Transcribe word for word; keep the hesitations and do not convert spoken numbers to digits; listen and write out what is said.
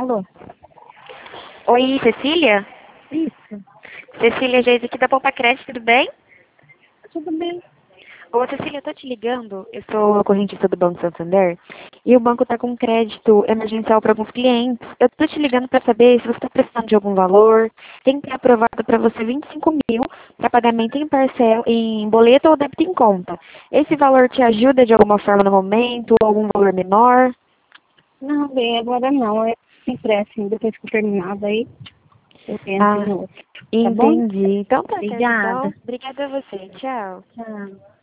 Alô? Oi, Cecília? Isso. Cecília Geise aqui da Poupa Crédito, tudo bem? Tudo bem? Ô, Cecília, eu tô te ligando, eu sou a correntista do Banco Santander e o banco tá com crédito emergencial para alguns clientes. Eu tô te ligando para saber se você está precisando de algum valor. Tem que ter aprovado para você vinte e cinco mil para pagamento em parcela, em boleto ou débito em conta. Esse valor te ajuda de alguma forma no momento ou algum valor menor? Não, bem, agora não. É empréstimo. Depois que eu terminar, daí eu entro Ah, no outro. Tá bom? entendi. Então tá certo, Obrigada. então. Obrigada a você. Tchau. Tchau.